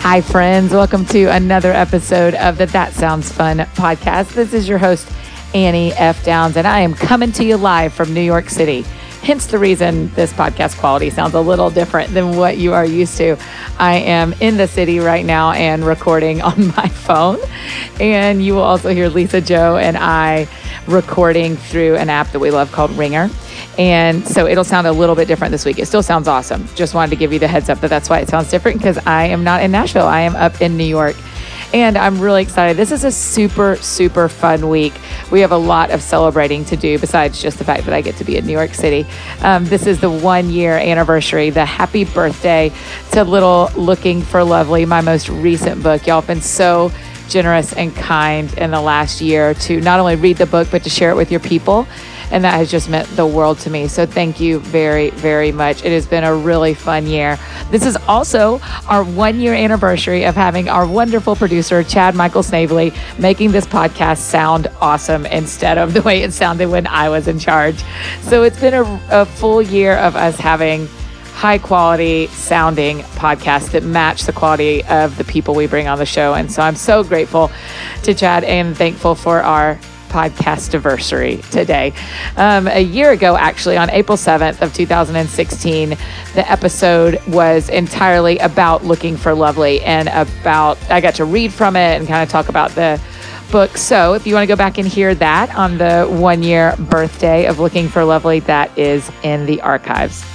Hi, friends. Welcome to another episode of the That Sounds Fun podcast. This is your host, Annie F. Downs, and I am coming to you live from New York City. Hence the reason this podcast quality sounds a little different than what you are used to. I am in the city right now and recording on my phone. And you will also hear Lisa Jo and I recording through an app that we love called Ringer. And so it'll sound a little bit different this week. It still sounds awesome. Just wanted to give you the heads up that that's why it sounds different, because I am not in Nashville. I am up in New York. And I'm really excited. This is a super, super fun week. We have a lot of celebrating to do besides just the fact that I get to be in New York City. This is the 1 year anniversary, the happy birthday to Little Looking for Lovely, my most recent book. Y'all have been so generous and kind in the last year to not only read the book, but to share it with your people. And that has just meant the world to me. So thank you very, very much. It has been a really fun year. This is also our 1 year anniversary of having our wonderful producer, Chad Michael Snavely, making this podcast sound awesome instead of the way it sounded when I was in charge. So it's been a full year of us having high quality sounding podcasts that match the quality of the people we bring on the show. And so I'm so grateful to Chad and thankful for our podcast-iversary today. A year ago, actually, on April 7th of 2016, the episode was entirely about Looking for Lovely and about, I got to read from it and kind of talk about the book. So if you want to go back and hear that on the 1 year birthday of Looking for Lovely, that is in the archives.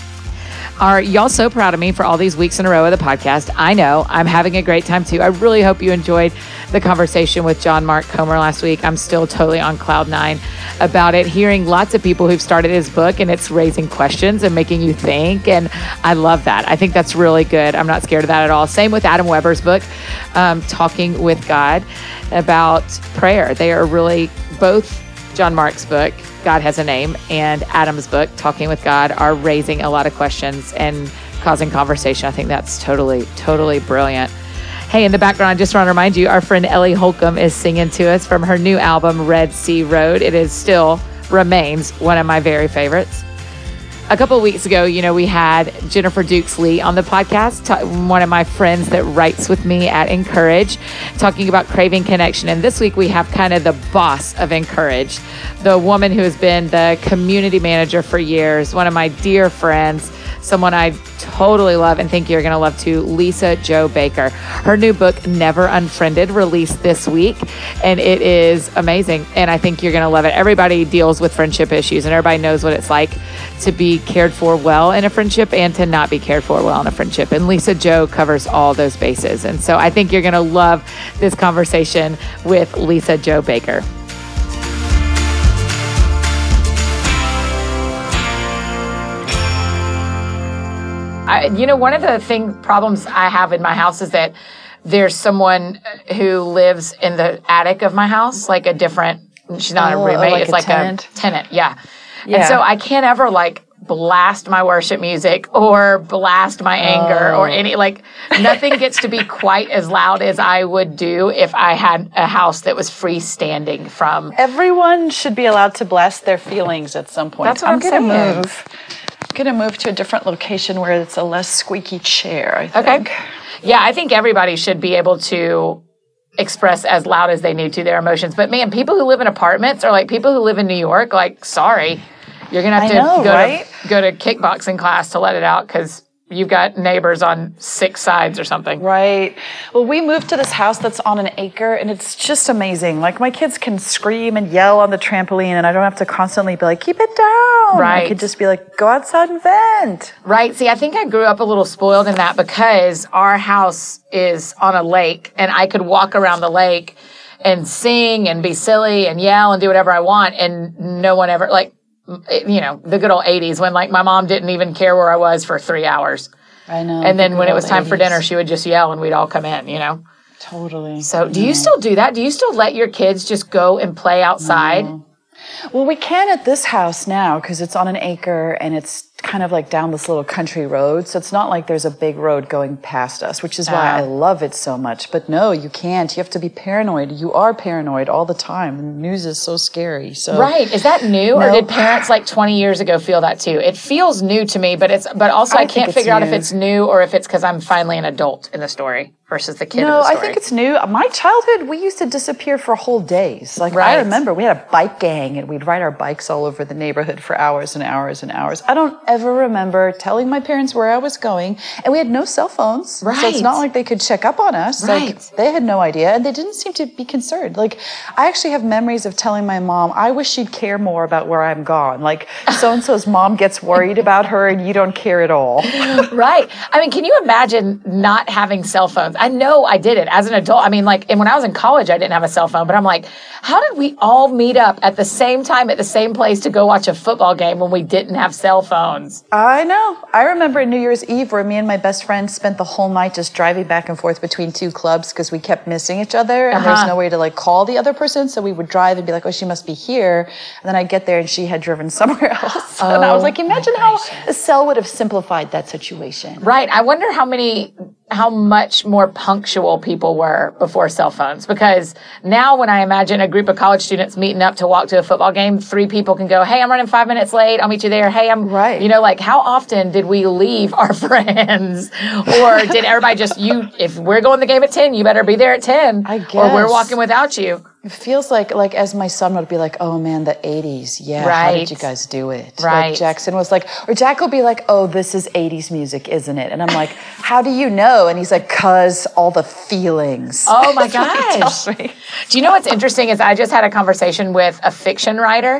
Are y'all so proud of me for all these weeks in a row of the podcast? I know. I'm having a great time too. I really hope you enjoyed the conversation with John Mark Comer last week. I'm still totally on cloud nine about it, hearing lots of people who've started his book, and it's raising questions and making you think. And I love that. I think that's really good. I'm not scared of that at all. Same with Adam Weber's book, Talking with God, about prayer. They are really both John Mark's book, God Has a Name, and Adam's book, Talking with God, are raising a lot of questions and causing conversation. I think that's totally, totally brilliant. Hey, in the background, I just want to remind you, our friend Ellie Holcomb is singing to us from her new album, Red Sea Road. It is still remains one of my very favorites. A couple of weeks ago, we had Jennifer Dukes-Lee on the podcast, one of my friends that writes with me at Encourage, talking about craving connection. And this week we have kind of the boss of Encourage, the woman who has been the community manager for years, one of my dear friends, someone I totally love and think you're going to love too, Lisa Jo Baker. Her new book, Never Unfriended, released this week, and it is amazing, and I think you're going to love it. Everybody deals with friendship issues, and everybody knows what it's like to be cared for well in a friendship and to not be cared for well in a friendship, and Lisa Jo covers all those bases. And so I think you're going to love this conversation with Lisa Jo Baker. One of the problems I have in my house is that there's someone who lives in the attic of my house, like she's not a roommate, it's like a tenant. Yeah. And so I can't ever blast my worship music or blast my anger or nothing gets to be quite as loud as I would do if I had a house that was freestanding from. Everyone should be allowed to blast their feelings at some point. That's what I'm saying. I'm going to move to a different location where it's a less squeaky chair, I think. Okay. Yeah, I think everybody should be able to express as loud as they need to their emotions. But man, people who live in apartments or people who live in New York, sorry, you're going to have to go to kickboxing class to let it out because you've got neighbors on 6 sides or something. Right. Well, we moved to this house that's on an acre, and it's just amazing. My kids can scream and yell on the trampoline, and I don't have to constantly be keep it down. Right. I could just be go outside and vent. Right. See, I think I grew up a little spoiled in that because our house is on a lake, and I could walk around the lake and sing and be silly and yell and do whatever I want, and no one ever, the good old 80s when my mom didn't even care where I was for 3 hours. I know. And then when it was time for dinner, she would just yell and we'd all come in, Totally. So do you still do that? Do you still let your kids just go and play outside? No. Well, we can at this house now because it's on an acre and it's kind of like down this little country road. So it's not like there's a big road going past us, which is why I love it so much. But no, you can't. You have to be paranoid. You are paranoid all the time. The news is so scary. So right. Is that new? Or did parents like 20 years ago feel that too? It feels new to me, but also I can't figure out if it's new or if it's because I'm finally an adult in the story versus the kid in the story. I think it's new. My childhood, we used to disappear for whole days. Like I remember we had a bike gang and we'd ride our bikes all over the neighborhood for hours and hours and hours. I don't ever remember telling my parents where I was going, and we had no cell phones. Right. So it's not like they could check up on us. Right. Like they had no idea, and they didn't seem to be concerned. Like I actually have memories of telling my mom, I wish she'd care more about where I'm gone. Like so-and-so's mom gets worried about her and you don't care at all. Right. I mean, can you imagine not having cell phones? I know I did it as an adult. I mean, like, and when I was in college, I didn't have a cell phone, but I'm like, how did we all meet up at the same time at the same place to go watch a football game when we didn't have cell phones? I know. I remember New Year's Eve where me and my best friend spent the whole night just driving back and forth between two clubs because we kept missing each other and there's no way to like call the other person. So we would drive and be like, oh, she must be here. And then I'd get there and she had driven somewhere else. And I was like, imagine how a cell would have simplified that situation. Right. I wonder how much more punctual people were before cell phones, because now when I imagine a group of college students meeting up to walk to a football game, 3 people can go, hey, I'm running 5 minutes late. I'll meet you there. Hey, you know, like how often did we leave our friends, or did everybody just, if we're going to the game at 10, you better be there at 10 I guess. Or we're walking without you. It feels like as my son would be like, oh man, the 80s. Yeah. How did you guys do it? Right. Like Jackson was like, or Jack will be like, oh, this is 80s music, isn't it? And I'm like, how do you know? And he's like, cause all the feelings. Oh my gosh. Do you know what's interesting is I just had a conversation with a fiction writer,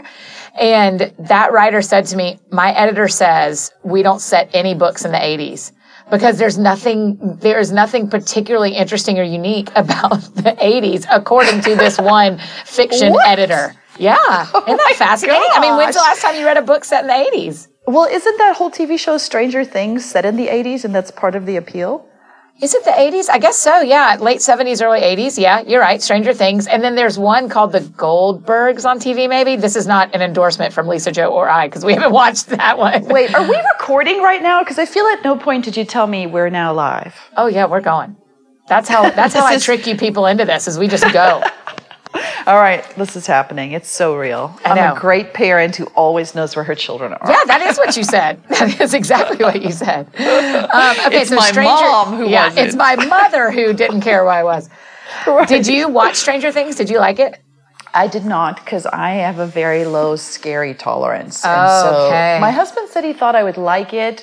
and that writer said to me, my editor says we don't set any books in the 80s. Because there is nothing particularly interesting or unique about the 80s, according to this one fiction editor. Yeah. Isn't that fascinating? Gosh. I mean, when's the last time you read a book set in the 80s? Well, isn't that whole TV show Stranger Things set in the 80s, and that's part of the appeal? Is it the 80s? I guess so, yeah. Late 70s, early 80s. Yeah, you're right. Stranger Things. And then there's one called The Goldbergs on TV, maybe. This is not an endorsement from Lisa, Joe, or I, because we haven't watched that one. Wait, are we recording right now? Because I feel at no point did you tell me we're now live. Oh, yeah, we're going. That's how I trick you people into this, is we just go. All right, this is happening. It's so real. I'm a great parent who always knows where her children are. Yeah, that is what you said. That is exactly what you said. Okay, it's my mom who wasn't. It's my mother who didn't care where I was. Right. Did you watch Stranger Things? Did you like it? I did not, because I have a very low scary tolerance. And so my husband said he thought I would like it.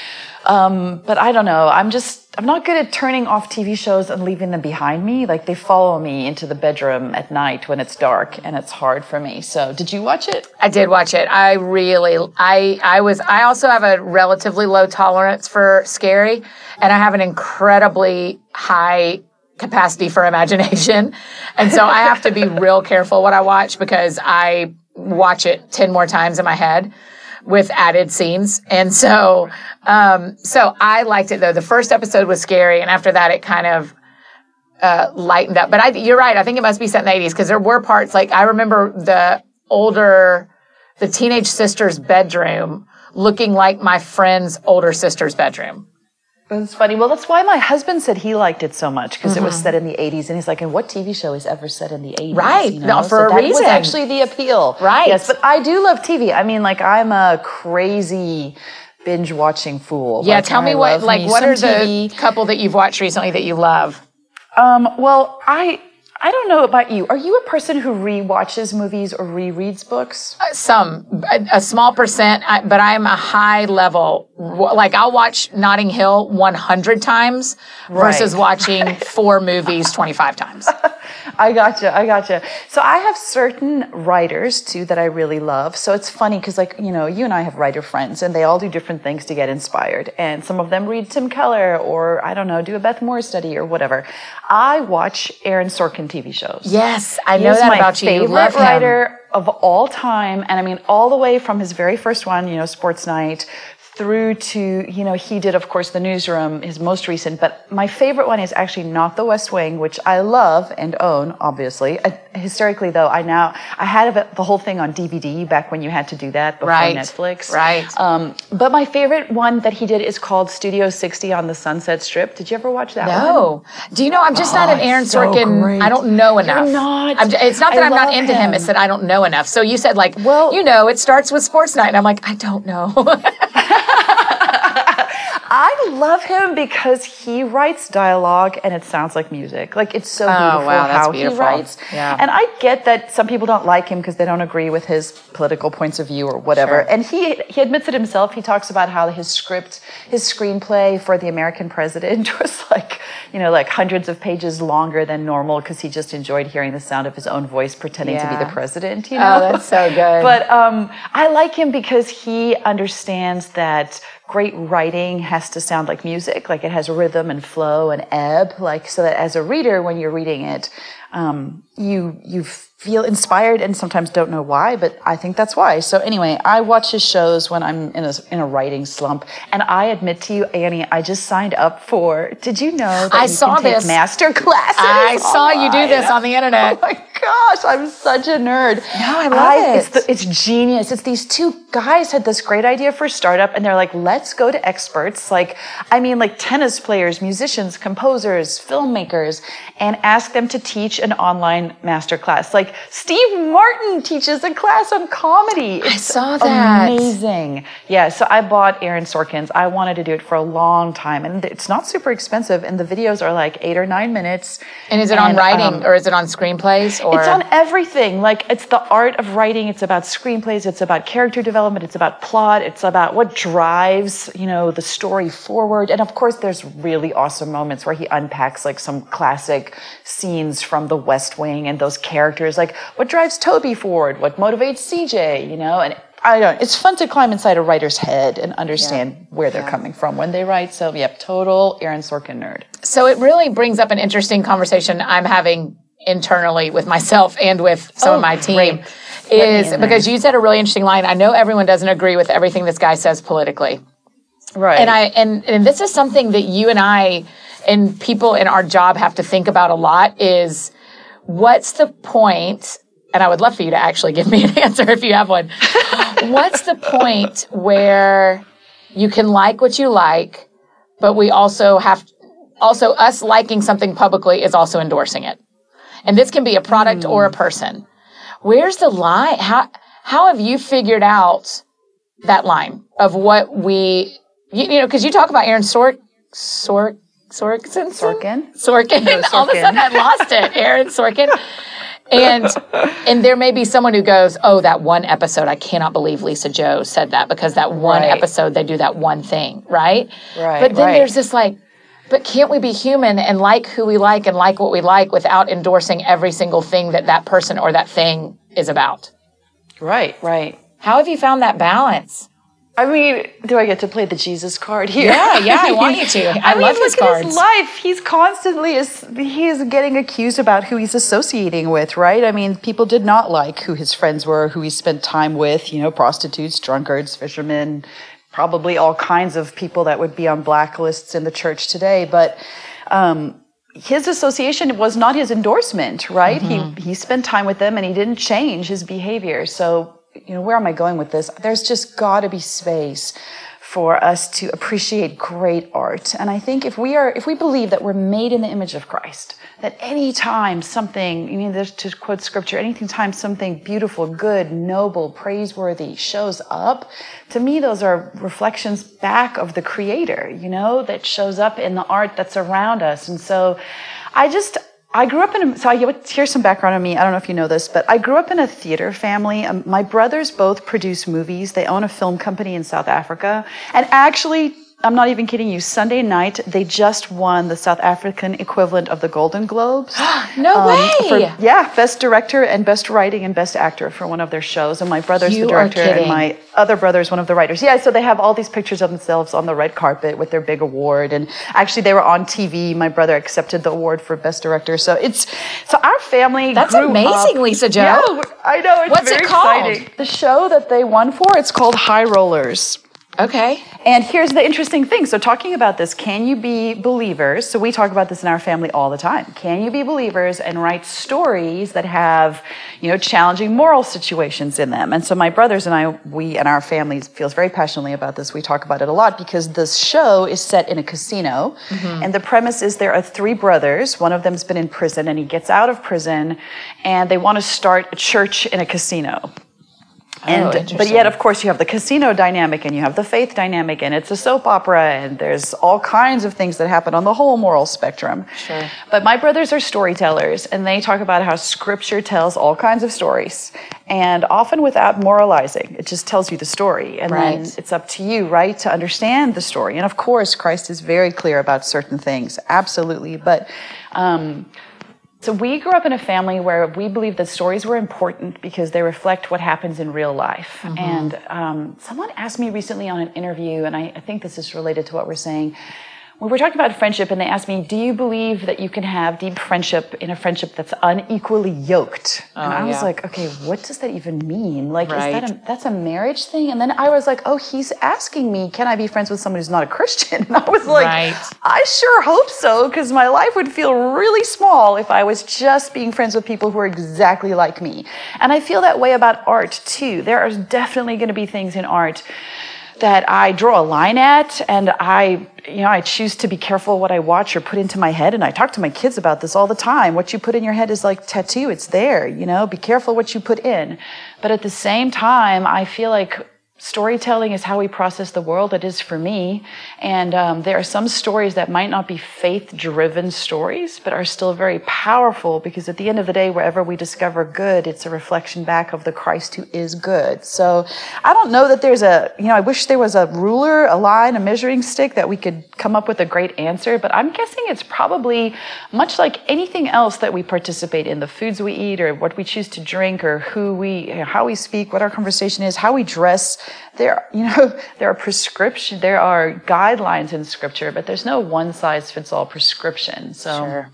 But I don't know. I'm not good at turning off TV shows and leaving them behind me. Like they follow me into the bedroom at night when it's dark, and it's hard for me. So did you watch it? I did watch it. I also have a relatively low tolerance for scary, and I have an incredibly high capacity for imagination. And so I have to be real careful what I watch, because I watch it 10 more times in my head with added scenes. And so I liked it though. The first episode was scary, and after that it kind of lightened up. But you're right. I think it must be set in the 80s, because there were parts, like I remember the teenage sister's bedroom looking like my friend's older sister's bedroom. That's funny. Well, that's why my husband said he liked it so much, because it was set in the 80s. And he's like, and what TV show is ever set in the 80s? Right. You know? For a reason. That was actually the appeal. Right. Yes, but I do love TV. I mean, like, I'm a crazy binge-watching fool. Yeah, tell me what are the couple that you've watched recently that you love? Well, I don't know about you. Are you a person who rewatches movies or rereads books? A small percent, but I'm a high level. Like I'll watch Notting Hill 100 times versus watching 4 movies 25 times. I gotcha. So I have certain writers too that I really love. So it's funny because, like, you know, you and I have writer friends, and they all do different things to get inspired. And some of them read Tim Keller, or I don't know, do a Beth Moore study or whatever. I watch Aaron Sorkin TV shows. Yes, I know that about you. You love him. He's my favorite writer of all time, and I mean all the way from his very first one, you know, Sports Night, through to, he did, of course, The Newsroom, his most recent, but my favorite one is actually not The West Wing, which I love and own, obviously. Hysterically, though, I had the whole thing on DVD back when you had to do that before Netflix. Right. But my favorite one that he did is called Studio 60 on the Sunset Strip. Did you ever watch that one? No. Do you know, I'm just not an Aaron Sorkin, I don't know enough. You're not. It's not that I'm not into him, it's that I don't know enough. So you said it starts with Sports Night, and I'm like, I don't know. I love him because he writes dialogue and it sounds like music. Like, it's so beautiful how he writes. Yeah. And I get that some people don't like him because they don't agree with his political points of view or whatever. Sure. And he admits it himself. He talks about how his screenplay for The American President was like hundreds of pages longer than normal because he just enjoyed hearing the sound of his own voice pretending to be the president. Oh, that's so good. But I like him because he understands that great writing has to sound like music, like it has rhythm and flow and ebb, so that as a reader, when you're reading it, you feel inspired and sometimes don't know why, but I think that's why. So anyway, I watch his shows when I'm in a writing slump, and I admit to you, Annie, I just signed up for. Did you know that you can take master classes? I saw you do this on the internet. Oh my gosh, I'm such a nerd. No, I love it. It's genius. It's these two guys had this great idea for a startup, and they're like, let's go to experts, like tennis players, musicians, composers, filmmakers, and ask them to teach an online master class. Like Steve Martin teaches a class on comedy. I saw that. Amazing. Yeah, so I bought Aaron Sorkin's. I wanted to do it for a long time, and it's not super expensive, and the videos are like 8 or 9 minutes. And is it on writing, or is it on screenplays? Or? It's on everything. Like, it's the art of writing. It's about screenplays. It's about character development. It's about plot. It's about what drives, the story forward. And of course, there's really awesome moments where he unpacks some classic scenes from The West Wing and those characters, like what drives Toby forward, what motivates CJ, and I don't know. It's fun to climb inside a writer's head and understand where they're coming from when they write. So, total Aaron Sorkin nerd. So it really brings up an interesting conversation I'm having internally with myself and with some of my team. Is because you said a really interesting line. I know everyone doesn't agree with everything this guy says politically. Right. And this is something that you and I and people in our job have to think about a lot is what's the point, and I would love for you to actually give me an answer if you have one. What's the point where you can like what you like, but we also us liking something publicly is also endorsing it. And this can be a product or a person. Where's the line? How have you figured out that line of what we, because you talk about Aaron Sorkin. No, All of a sudden I lost it. Aaron Sorkin. And there may be someone who goes, oh, that one episode, I cannot believe Lisa Joe said that because that one episode, they do that one thing, right? Right. But then there's this but can't we be human and like who we like and like what we like without endorsing every single thing that person or that thing is about? Right, right. How have you found that balance? I mean, do I get to play the Jesus card here? Yeah, I want you to. I love his cards. Look at his life. He's constantly, he's getting accused about who he's associating with, right? I mean, people did not like who his friends were, who he spent time with, prostitutes, drunkards, fishermen, probably all kinds of people that would be on blacklists in the church today. But his association was not his endorsement, right? Mm-hmm. He spent time with them and he didn't change his behavior. So, where am I going with this? There's just got to be space for us to appreciate great art. And I think if we believe that we're made in the image of Christ, that anytime something, to quote scripture, anytime something beautiful, good, noble, praiseworthy shows up, to me, those are reflections back of the Creator, that shows up in the art that's around us. And so I grew up here's some background on me. I don't know if you know this, but I grew up in a theater family. My brothers both produce movies. They own a film company in South Africa. And actually, I'm not even kidding you, Sunday night, they just won the South African equivalent of the Golden Globes. No way! Best director and best writing and best actor for one of their shows. And my brother's the director and my other brother's one of the writers. Yeah, so they have all these pictures of themselves on the red carpet with their big award. And actually, they were on TV. My brother accepted the award for best director. So our family That's grew amazing, up, Lisa Joe. Yeah, I know. It's What's very it called? exciting. The show that they won for, it's called High Rollers. Okay. And here's the interesting thing. So talking about this, can you be believers? So we talk about this in our family all the time. Can you be believers and write stories that have, challenging moral situations in them? And so my brothers and I, we and our family feels very passionately about this. We talk about it a lot because this show is set in a casino. Mm-hmm. And the premise is there are 3 brothers. One of them's been in prison and he gets out of prison and they want to start a church in a casino. But yet, of course, you have the casino dynamic and you have the faith dynamic and it's a soap opera and there's all kinds of things that happen on the whole moral spectrum. Sure. But my brothers are storytellers and they talk about how scripture tells all kinds of stories and often without moralizing. It just tells you the story. And then it's up to you, right, to understand the story. And of course, Christ is very clear about certain things. Absolutely. But, so we grew up in a family where we believed that stories were important because they reflect what happens in real life. Mm-hmm. And someone asked me recently on an interview, and I think this is related to what we're saying, we were talking about friendship, and they asked me, do you believe that you can have deep friendship in a friendship that's unequally yoked? And I was like, okay, what does that even mean? Like, is that's a marriage thing? And then I was like, oh, he's asking me, can I be friends with someone who's not a Christian? And I was like, I sure hope so, because my life would feel really small if I was just being friends with people who are exactly like me. And I feel that way about art, too. There are definitely going to be things in art that I draw a line at, and I choose to be careful what I watch or put into my head. And I talk to my kids about this all the time. What you put in your head is like tattoo. It's there, be careful what you put in. But at the same time, I feel like storytelling is how we process the world. It is for me. And there are some stories that might not be faith-driven stories, but are still very powerful because at the end of the day, wherever we discover good, it's a reflection back of the Christ who is good. So I don't know that there's I wish there was a ruler, a line, a measuring stick that we could come up with a great answer, but I'm guessing it's probably much like anything else that we participate in, the foods we eat or what we choose to drink or how we speak, what our conversation is, how we dress. There are prescriptions, there are guidelines in scripture, but there's no one-size-fits-all prescription. So, sure.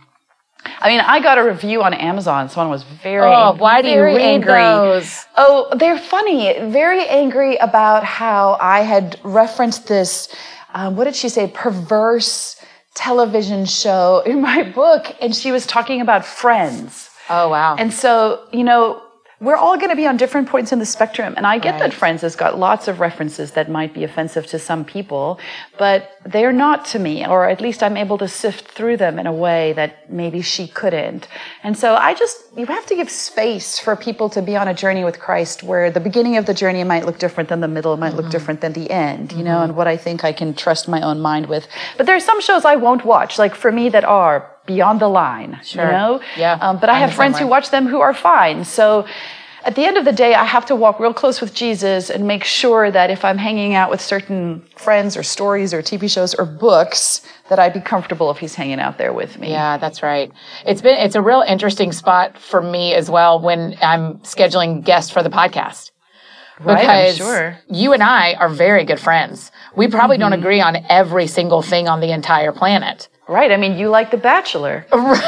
I mean, I got a review on Amazon. Someone was why do you read those? Oh, they're funny. Very angry about how I had referenced this, what did she say, perverse television show in my book. And she was talking about Friends. Oh, wow. And so, we're all going to be on different points in the spectrum. And I get that Friends has got lots of references that might be offensive to some people, but they're not to me, or at least I'm able to sift through them in a way that maybe she couldn't. And so you have to give space for people to be on a journey with Christ where the beginning of the journey might look different than the middle, it might look different than the end, and what I think I can trust my own mind with. But there are some shows I won't watch, like for me, that are beyond the line, Yeah. But I have friends who watch them who are fine. So at the end of the day, I have to walk real close with Jesus and make sure that if I'm hanging out with certain friends or stories or TV shows or books, that I'd be comfortable if he's hanging out there with me. Yeah, that's right. It's a real interesting spot for me as well when I'm scheduling guests for the podcast. Right, because I'm sure. You and I are very good friends. We probably don't agree on every single thing on the entire planet. Right. I mean, you like The Bachelor.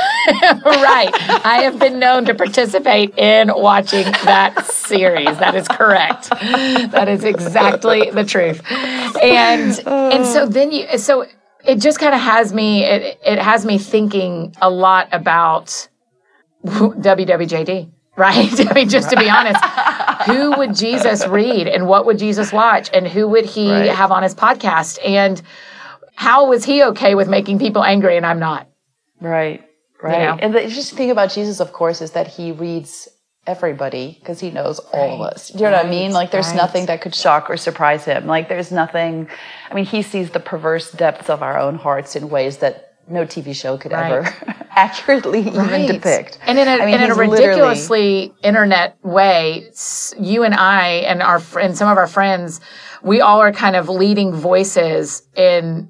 Right. I have been known to participate in watching that series. That is correct. That is exactly the truth. And so then so it just kind of has me, it has me thinking a lot about WWJD. Right? I mean, just to be honest, who would Jesus read and what would Jesus watch and who would he have on his podcast? And how was he okay with making people angry and I'm not? Right. And the interesting thing about Jesus, of course, is that he reads everybody because he knows all of us. Do you know what I mean? Like, there's nothing that could shock or surprise him. Like, there's nothing. I mean, he sees the perverse depths of our own hearts in ways that no TV show could ever accurately even depict. And in a ridiculously internet way, you and I and some of our friends, we all are kind of leading voices in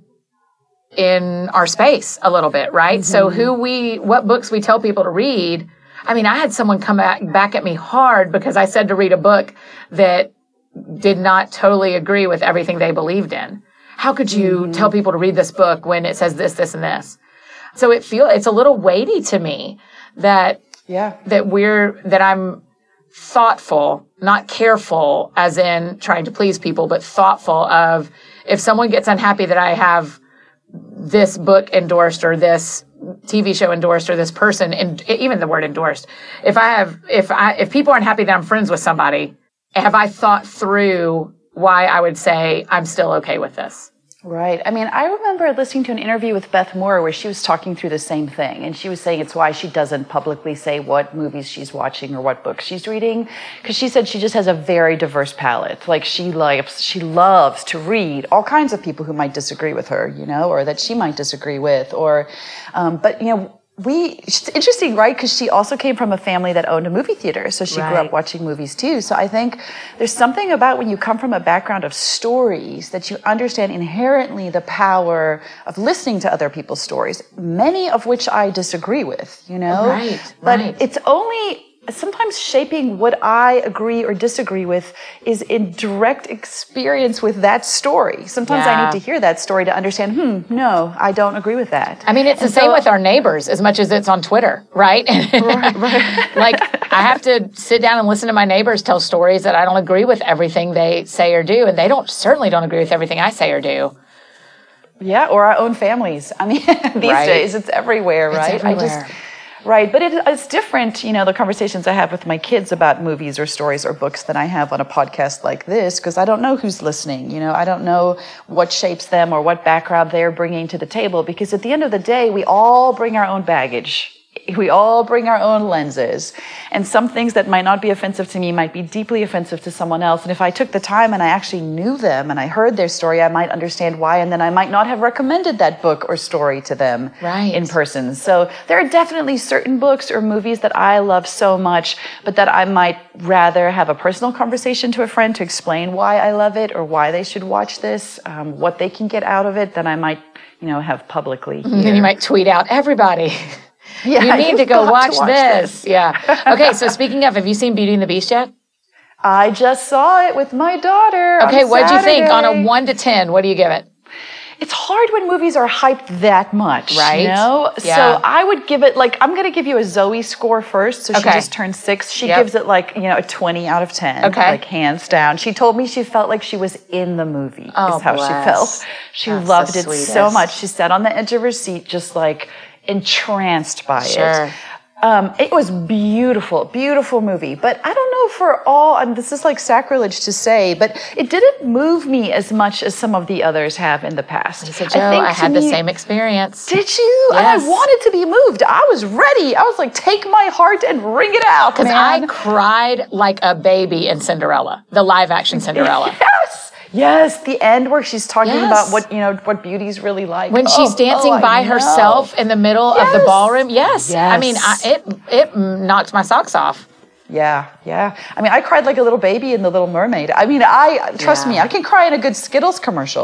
our space a little bit, right? So what books we tell people to read. I mean, I had someone come back at me hard because I said to read a book that did not totally agree with everything they believed in. How could you tell people to read this book when it says this, this, and this? So it's a little weighty to me that I'm thoughtful, not careful as in trying to please people, but thoughtful of if someone gets unhappy that I have this book endorsed or this TV show endorsed or this person, and even the word endorsed, if people aren't happy that I'm friends with somebody, have I thought through why I would say I'm still okay with this? Right. I mean, I remember listening to an interview with Beth Moore where she was talking through the same thing. And she was saying it's why she doesn't publicly say what movies she's watching or what books she's reading. Because she said she just has a very diverse palette. Like she loves to read all kinds of people who might disagree with her, or that she might disagree with. But it's interesting, right? Because she also came from a family that owned a movie theater. So she grew up watching movies too. So I think there's something about when you come from a background of stories that you understand inherently the power of listening to other people's stories, many of which I disagree with, But it's only sometimes shaping what I agree or disagree with is in direct experience with that story. Sometimes I need to hear that story to understand, no, I don't agree with that. I mean, it's the same with our neighbors as much as it's on Twitter, right? Right. Like, I have to sit down and listen to my neighbors tell stories that I don't agree with everything they say or do, and they certainly don't agree with everything I say or do. Yeah, or our own families. I mean, these days, it's everywhere, right? It's everywhere. Right, but it's different, the conversations I have with my kids about movies or stories or books than I have on a podcast like this, because I don't know who's listening, I don't know what shapes them or what background they're bringing to the table, because at the end of the day, we all bring our own baggage. We all bring our own lenses, and some things that might not be offensive to me might be deeply offensive to someone else. And if I took the time and I actually knew them and I heard their story, I might understand why, and then I might not have recommended that book or story to them in person. So there are definitely certain books or movies that I love so much, but that I might rather have a personal conversation to a friend to explain why I love it or why they should watch this, what they can get out of it, than I might, have publicly. Then you might tweet out, everybody. Yeah, you need to go watch this. Yeah. Okay, so speaking of, have you seen Beauty and the Beast yet? I just saw it with my daughter. Okay, what'd you think? On a 1 to 10, what do you give it? It's hard when movies are hyped that much, right? Yeah. So I would give it, I'm going to give you a Zoe score first. So she just turned 6. She gives it a 20 out of 10. Okay. Hands down. She told me she felt like she was in the movie, is how she felt. She loved it so much. She sat on the edge of her seat just entranced by it. It was beautiful, beautiful movie. But I don't know for all, and this is sacrilege to say, but it didn't move me as much as some of the others have in the past. Lisa Jo, I had the same experience. Did you? Yes. And I wanted to be moved. I was ready. I was like, take my heart and wring it out, because I cried like a baby in Cinderella, the live action Cinderella. Yes, the end where she's talking about what beauty's really like. When she's dancing by herself in the middle of the ballroom. Yes. I mean, it knocked my socks off. Yeah. I mean, I cried like a little baby in The Little Mermaid. I mean, trust me, I can cry in a good Skittles commercial.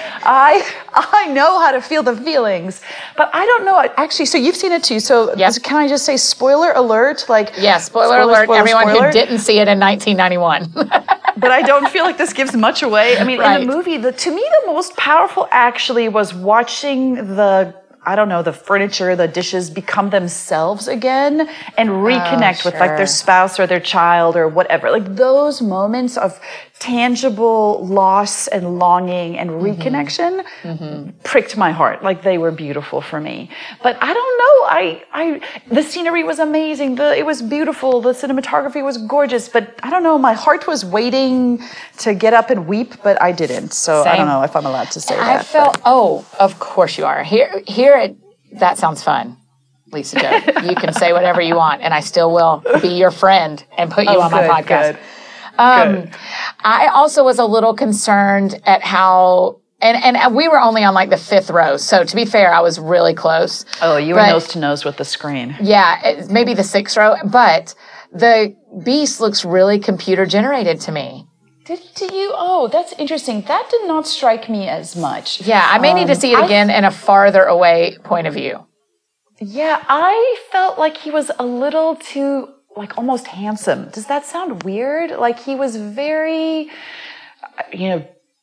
I know how to feel the feelings. But I don't know. Actually, so you've seen it too. So can I just say spoiler alert? Spoiler alert, everyone who didn't see it in 1991. But I don't feel like this gives much away. I mean, in the movie, to me, the most powerful actually was watching the furniture, the dishes become themselves again and reconnect with their spouse or their child or whatever. Those moments of tangible loss and longing and reconnection pricked my heart. They were beautiful for me. But I don't know. The scenery was amazing. It was beautiful. The cinematography was gorgeous. But I don't know. My heart was waiting to get up and weep, but I didn't. So I don't know if I'm allowed to say that. I felt, of course you are. Here at That Sounds Fun, Lisa Jo. You can say whatever you want, and I still will be your friend and put you on my podcast. Good. I also was a little concerned at how, and we were only on the 5th row. So to be fair, I was really close. Oh, you were nose to nose with the screen. Yeah, maybe the 6th row, but the Beast looks really computer generated to me. Did you? Oh, that's interesting. That did not strike me as much. Yeah, I may need to see it again in a farther away point of view. Yeah, I felt like he was a little too, almost handsome. Does that sound weird? He was very,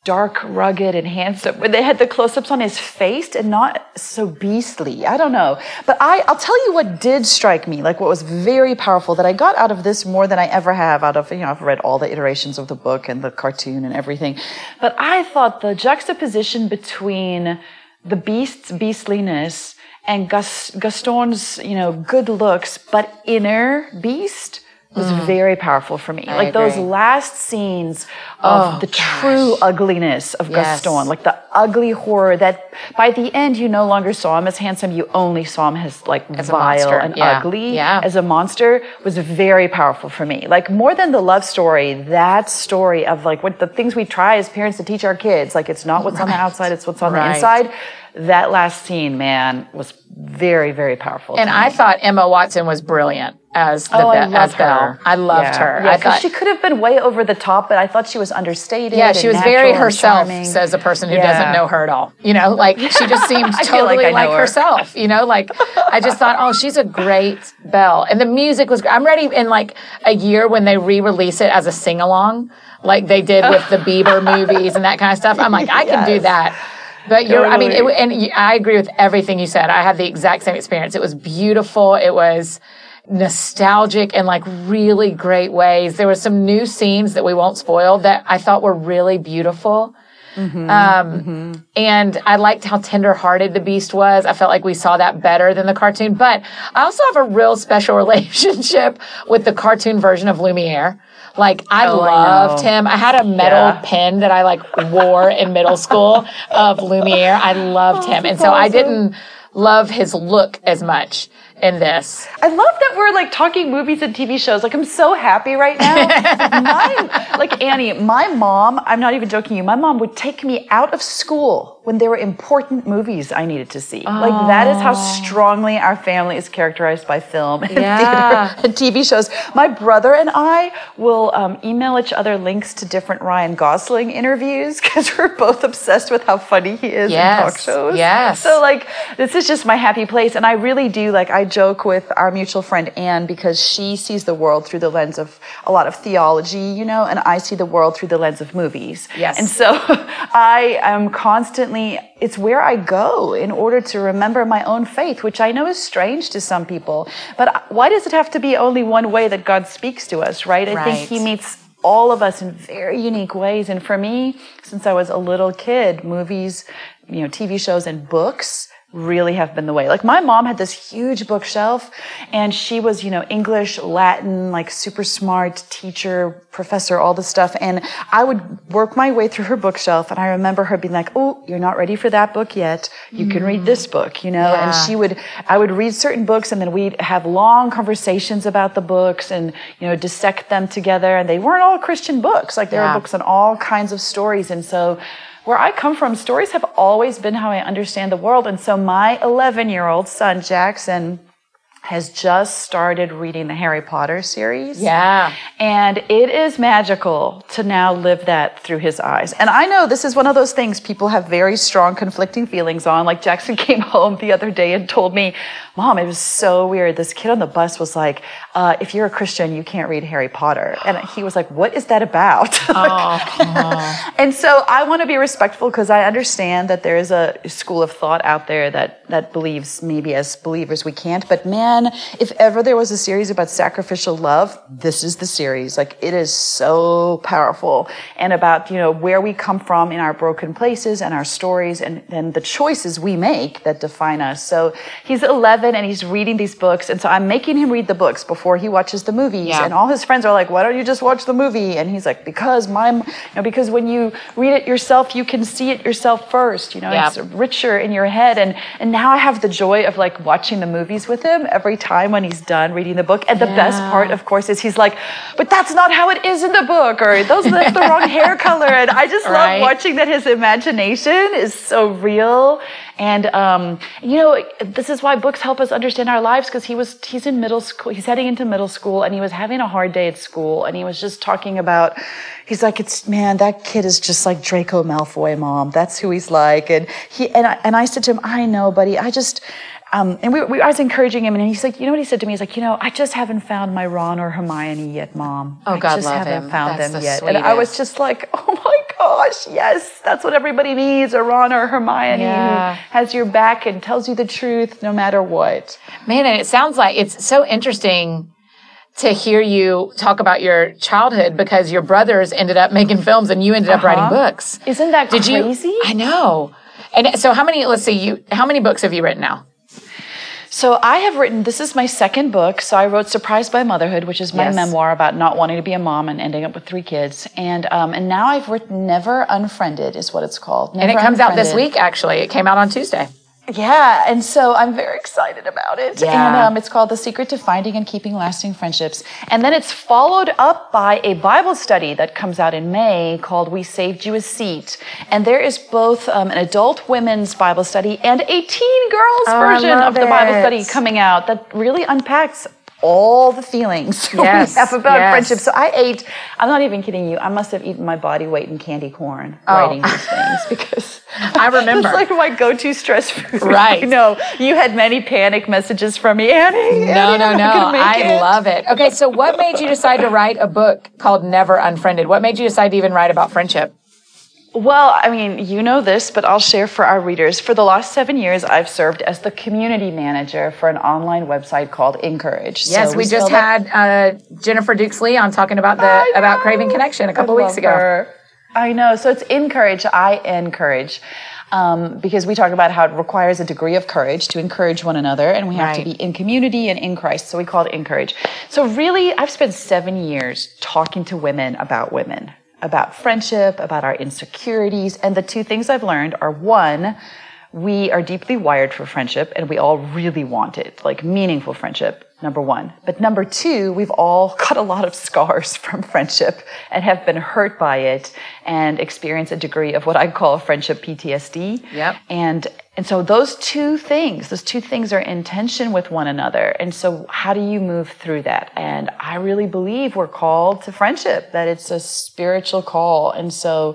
dark, rugged, and handsome. When they had the close-ups on his face and not so beastly. I don't know. But I'll tell you what did strike me, like what was very powerful that I got out of this more than I ever have out of, I've read all the iterations of the book and the cartoon and everything. But I thought the juxtaposition between the beast's beastliness and Gaston's, good looks, but inner beast was very powerful for me. Like those last scenes of the true ugliness of Gaston, like the ugly horror that by the end you no longer saw him as handsome, you only saw him as vile and ugly as a monster, was very powerful for me. Like more than the love story, that story of like what the things we try as parents to teach our kids, like it's not what's on the outside, it's what's on the inside. That last scene, man, was very, very powerful. And I thought Emma Watson was brilliant as Belle. I loved her. Yeah, because she could have been way over the top, but I thought she was understated. Yeah, she was very herself, says a person who doesn't know her at all. She just seemed totally like herself. I just thought, she's a great Belle. And the music was great. I'm ready in like a year when they re-release it as a sing-along, like they did with the Bieber movies and that kind of stuff. I'm like, I can do that. But I agree with everything you said. I had the exact same experience. It was beautiful. It was nostalgic in like really great ways. There were some new scenes that we won't spoil that I thought were really beautiful. And I liked how tender-hearted the Beast was. I felt like we saw that better than the cartoon. But I also have a real special relationship with the cartoon version of Lumiere. Like, I loved him. I had a metal pen that I, wore in middle school of Lumiere. I loved him. And so I didn't love his look as much in this. I love that we're, talking movies and TV shows. I'm so happy right now. Annie, my mom, I'm not even joking you, my mom would take me out of school when there were important movies I needed to see. That is how strongly our family is characterized by film and theater and TV shows. My brother and I will email each other links to different Ryan Gosling interviews because we're both obsessed with how funny he is in talk shows. Yes. So, this is just my happy place. And I really do, I joke with our mutual friend Anne because she sees the world through the lens of a lot of theology, and I see the world through the lens of movies. Yes. And so I am constantly, it's where I go in order to remember my own faith, which I know is strange to some people. But why does it have to be only one way that God speaks to us, right? I think he meets all of us in very unique ways. And for me, since I was a little kid, movies, TV shows and books really have been the way. My mom had this huge bookshelf and she was, English, Latin, super smart teacher, professor, all this stuff. And I would work my way through her bookshelf and I remember her being like, oh, you're not ready for that book yet. You can read this book, and I would read certain books and then we'd have long conversations about the books and, dissect them together. And they weren't all Christian books. There were books on all kinds of stories. And so where I come from, stories have always been how I understand the world. And so my 11-year-old son, Jackson, has just started reading the Harry Potter series. Yeah. And it is magical to now live that through his eyes. And I know this is one of those things people have very strong conflicting feelings on. Jackson came home the other day and told me, Mom, it was so weird. This kid on the bus was like, if you're a Christian, you can't read Harry Potter. And he was like, what is that about? And so I want to be respectful because I understand that there is a school of thought out there that believes maybe as believers we can't. But man, if ever there was a series about sacrificial love, this is the series. It is so powerful and about, where we come from in our broken places and our stories and the choices we make that define us. So he's 11 and he's reading these books. And so I'm making him read the books before he watches the movies. Yeah. And all his friends are like, why don't you just watch the movie? And he's like, because when you read it yourself, you can see it yourself first. It's richer in your head. And now I have the joy of watching the movies with him every time when he's done reading the book. And the best part, of course, is he's like, but that's not how it is in the book, or that's the wrong hair color. And I just love watching that his imagination is so real. And, this is why books help us understand our lives, because he's in middle school, he's heading into middle school, and he was having a hard day at school, and he was just talking about, he's like, that kid is just like Draco Malfoy, Mom. That's who he's like. And I said to him, I know, buddy, and I was encouraging him, and he's like, you know what he said to me? He's like, I just haven't found my Ron or Hermione yet, Mom. Oh, God, I just love haven't him. found That's them the yet. sweetest. And I was just like, oh my gosh, yes, that's what everybody needs, a Ron or Hermione who has your back and tells you the truth no matter what. Man, and it sounds like it's so interesting to hear you talk about your childhood because your brothers ended up making films and you ended up writing books. Isn't that crazy? I know. And so how many books have you written now? So I have written, this is my second book. So I wrote Surprised by Motherhood, which is my memoir about not wanting to be a mom and ending up with 3 kids. And now I've written Never Unfriended is what it's called. And it comes out this week, actually. It came out on Tuesday. Yeah, and so I'm very excited about it. Yeah. And it's called The Secret to Finding and Keeping Lasting Friendships. And then it's followed up by a Bible study that comes out in May called We Saved You a Seat. And there is both an adult women's Bible study and a teen girls version of the Bible study coming out that really unpacks all the feelings we have about friendship. So I'm not even kidding you, I must have eaten my body weight in candy corn writing these things because I remember. It's like my go-to stress food. Right. You had many panic messages from me, Annie. No. I love it. Okay, so what made you decide to write a book called Never Unfriended? What made you decide to even write about friendship? Well, I mean, you know this, but I'll share for our readers. For the last 7 years, I've served as the community manager for an online website called Encourage. Yes, so we just had Jennifer Dukes-Lee on talking about Craving Connection a couple weeks ago. I know. So it's Encourage, I encourage. Because we talk about how it requires a degree of courage to encourage one another, and we have to be in community and in Christ, so we call it Encourage. So really, I've spent 7 years talking to women, about friendship, about our insecurities, and the 2 things I've learned are, 1, we are deeply wired for friendship, and we all really want it, like meaningful friendship, number 1. But number 2, we've all got a lot of scars from friendship and have been hurt by it and experience a degree of what I call friendship PTSD. Yep. And so those two things are in tension with one another. And so how do you move through that? And I really believe we're called to friendship, that it's a spiritual call. And so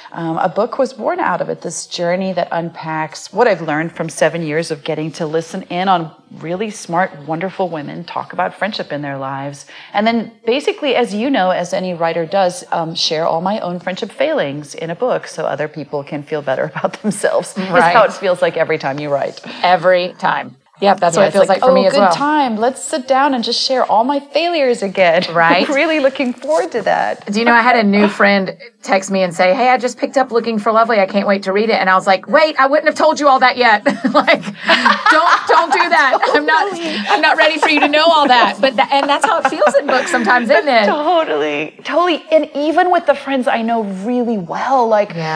a book was born out of it, this journey that unpacks what I've learned from 7 years of getting to listen in on really smart, wonderful women talk about friendship in their lives. And then basically, as you know, as any writer does, share all my own friendship failings in a book so other people can feel better about themselves. Right. That's how it feels like every time you write. Every time. Yep, that's what it feels like for me as well. Good time. Let's sit down and just share all my failures again. Right. I'm really looking forward to that. Do you know, I had a new friend text me and say, hey, I just picked up Looking for Lovely. I can't wait to read it. And I was like, wait, I wouldn't have told you all that yet. Like, don't do that. I'm not ready for you to know all that. And that's how it feels in books sometimes, isn't it? Totally. And even with the friends I know really well,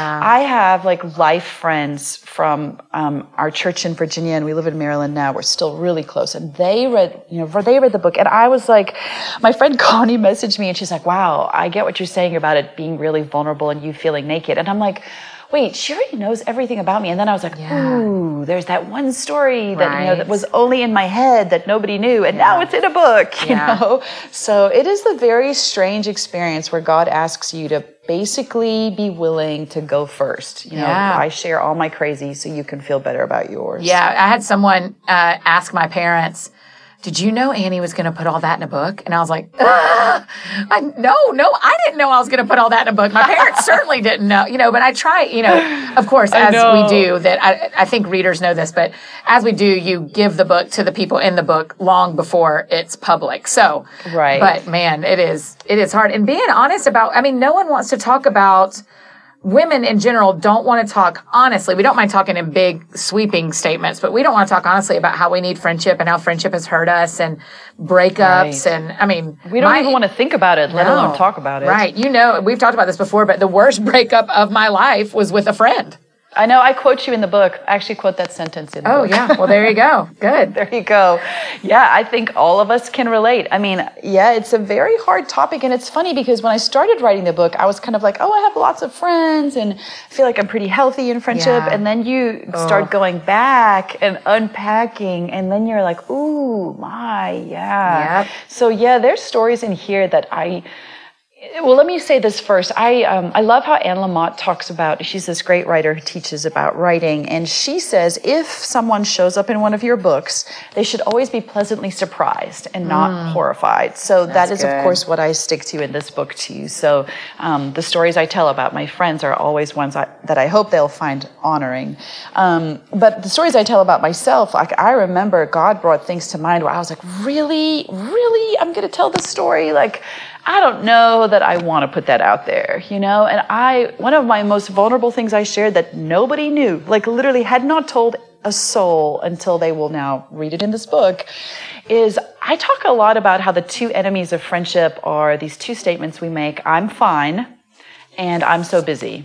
I have life friends from our church in Virginia, and we live in Maryland now. We're still really close. And they read the book. And I was like, my friend Connie messaged me and she's like, wow, I get what you're saying about it being really vulnerable and you feeling naked. And I'm like, wait, she already knows everything about me. And then I was like, ooh, there's that one story that, that was only in my head that nobody knew. And now it's in a book, you know? So it is the very strange experience where God asks you to basically be willing to go first. You know, I share all my crazy so you can feel better about yours. Yeah, I had someone ask my parents, did you know Annie was going to put all that in a book? And I was like, no, I didn't know I was going to put all that in a book. My parents certainly didn't know, but I try, of course, as we do that. I think readers know this, but as we do, you give the book to the people in the book long before it's public. So, but man, it is hard. And being honest about, no one wants to talk about, women in general don't want to talk honestly. We don't mind talking in big sweeping statements, but we don't want to talk honestly about how we need friendship and how friendship has hurt us and breakups. And we don't even want to think about it, let alone talk about it. Right. We've talked about this before, but the worst breakup of my life was with a friend. I know. I quote you in the book. I actually quote that sentence in the book. Oh, yeah. Well, there you go. Good. There you go. Yeah, I think all of us can relate. It's a very hard topic. And it's funny because when I started writing the book, I was kind of like, I have lots of friends and I feel like I'm pretty healthy in friendship. Yeah. And then you start going back and unpacking. And then you're like, ooh, my, yeah. Yep. So, there's stories in here that Well, let me say this first. I love how Anne Lamott talks about, she's this great writer who teaches about writing, and she says if someone shows up in one of your books, they should always be pleasantly surprised and not horrified. So that is, of course, what I stick to in this book too. So the stories I tell about my friends are always ones that I hope they'll find honoring. But the stories I tell about myself, like I remember God brought things to mind where I was like, really? I'm going to tell this story? Like, I don't know that I want to put that out there, you know? And one of my most vulnerable things I shared that nobody knew, like literally had not told a soul until they will now read it in this book, is I talk a lot about how the two enemies of friendship are these two statements we make: I'm fine and I'm so busy.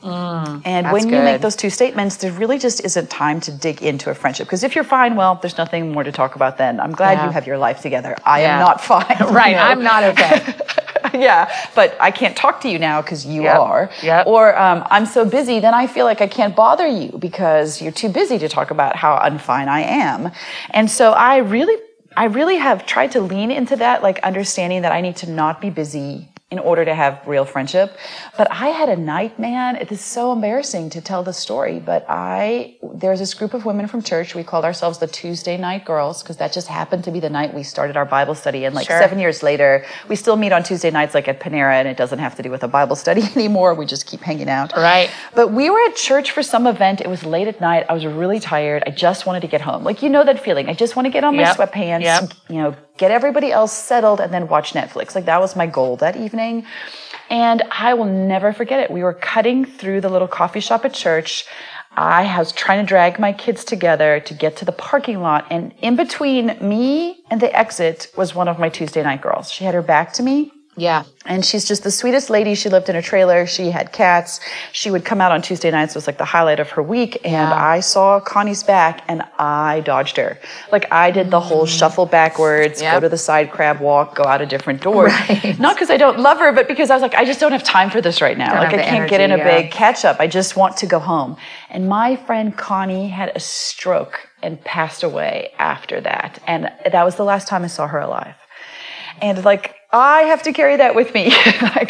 And when you make those two statements, there really just isn't time to dig into a friendship. Because if you're fine, well, there's nothing more to talk about then. I'm glad you have your life together. I am not fine. Right, I'm not okay. Yeah, but I can't talk to you now because you are. Yep. Or I'm so busy, then I feel like I can't bother you because you're too busy to talk about how unfine I am. And so I really have tried to lean into that, like understanding that I need to not be busy in order to have real friendship. But I had a night, man, it is so embarrassing to tell the story, but there's this group of women from church, we called ourselves the Tuesday Night Girls, because that just happened to be the night we started our Bible study, and 7 years later, we still meet on Tuesday nights like at Panera, and it doesn't have to do with a Bible study anymore, we just keep hanging out. Right. But we were at church for some event, it was late at night, I was really tired, I just wanted to get home. Like, you know that feeling, I just want to get on my sweatpants, you know, get everybody else settled, and then watch Netflix. Like, that was my goal that evening. And I will never forget it. We were cutting through the little coffee shop at church. I was trying to drag my kids together to get to the parking lot. And in between me and the exit was one of my Tuesday Night Girls. She had her back to me. Yeah. And she's just the sweetest lady. She lived in a trailer. She had cats. She would come out on Tuesday nights. It was like the highlight of her week. And I saw Connie's back and I dodged her. Like I did the whole shuffle backwards, go to the side crab walk, go out a different door. Right. Not because I don't love her, but because I was like, I just don't have time for this right now. Like I can't get in a big catch up. I just want to go home. And my friend Connie had a stroke and passed away after that. And that was the last time I saw her alive. And like, I have to carry that with me.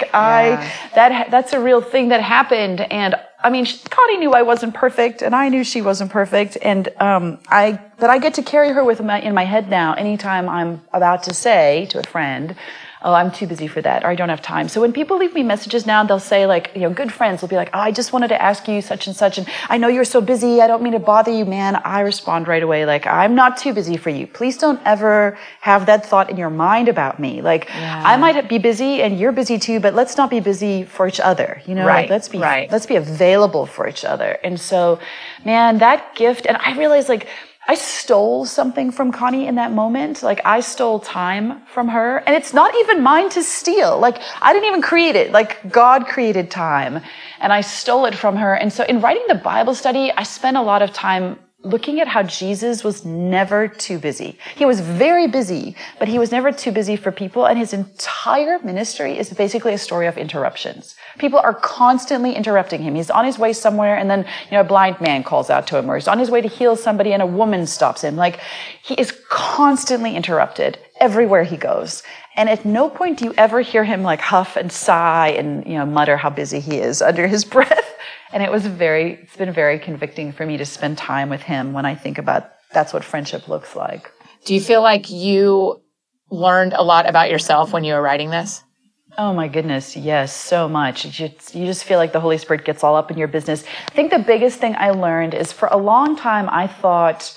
That's a real thing that happened. And I mean, Connie knew I wasn't perfect and I knew she wasn't perfect. And, but I get to carry her in my head now anytime I'm about to say to a friend, oh, I'm too busy for that, or I don't have time. So when people leave me messages now, they'll say like, you know, good friends will be like, oh, I just wanted to ask you such and such, and I know you're so busy, I don't mean to bother you, man. I respond right away like, I'm not too busy for you. Please don't ever have that thought in your mind about me. Like, I might be busy and you're busy too, but let's not be busy for each other, you know? Right. Like, let's be available for each other. And so, man, that gift, and I realized like, I stole something from Connie in that moment. Like I stole time from her, and it's not even mine to steal. Like I didn't even create it. Like God created time and I stole it from her. And so in writing the Bible study, I spent a lot of time looking at how Jesus was never too busy. He was very busy, but he was never too busy for people. And his entire ministry is basically a story of interruptions. People are constantly interrupting him. He's on his way somewhere and then, you know, a blind man calls out to him, or he's on his way to heal somebody and a woman stops him. Like he is constantly interrupted everywhere he goes. And at no point do you ever hear him like huff and sigh and, you know, mutter how busy he is under his breath. And it's been very convicting for me to spend time with him when I think about that's what friendship looks like. Do you feel like you learned a lot about yourself when you were writing this? Oh my goodness, yes, so much. You just feel like the Holy Spirit gets all up in your business. I think the biggest thing I learned is for a long time I thought,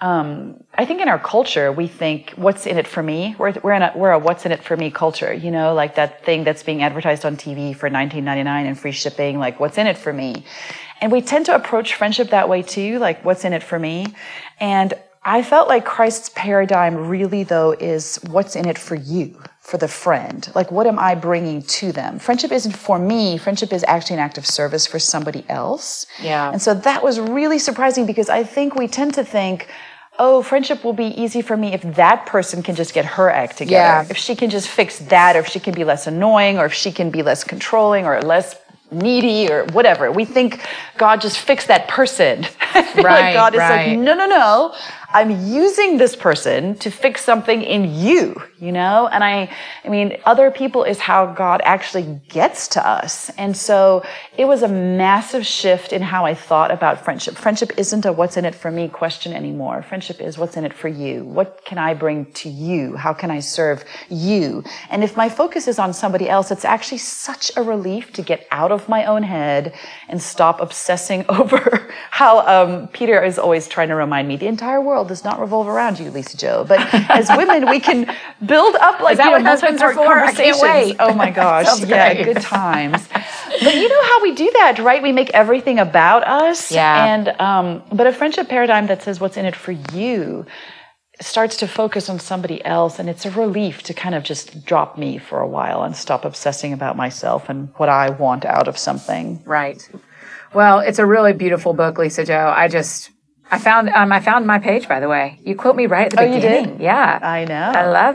I think in our culture, we think, what's in it for me? We're a what's in it for me culture, you know, like that thing that's being advertised on TV for $19.99 and free shipping, like what's in it for me? And we tend to approach friendship that way too, like what's in it for me? And I felt like Christ's paradigm really though is what's in it for you, for the friend. Like what am I bringing to them? Friendship isn't for me. Friendship is actually an act of service for somebody else. Yeah. And so that was really surprising because I think we tend to think, oh, friendship will be easy for me if that person can just get her act together. Yeah. If she can just fix that, or if she can be less annoying, or if she can be less controlling, or less needy, or whatever. We think God just fixed that person. Right, like God is like, no. I'm using this person to fix something in you, you know? And I mean, other people is how God actually gets to us. And so it was a massive shift in how I thought about friendship. Friendship isn't a what's in it for me question anymore. Friendship is what's in it for you. What can I bring to you? How can I serve you? And if my focus is on somebody else, it's actually such a relief to get out of my own head and stop obsessing over how Peter is always trying to remind me, the entire world does not revolve around you, Lisa Jo. But as women, we can build up like, multi-part conversations. I can't wait. Oh my gosh. Yeah, great. good times. But you know how we do that, right? We make everything about us. Yeah. And but a friendship paradigm that says what's in it for you starts to focus on somebody else, and it's a relief to kind of just drop me for a while and stop obsessing about myself and what I want out of something. Right. Well, it's a really beautiful book, Lisa Jo. I found my page, by the way. You quote me right at the beginning. You did? Yeah. I know. I love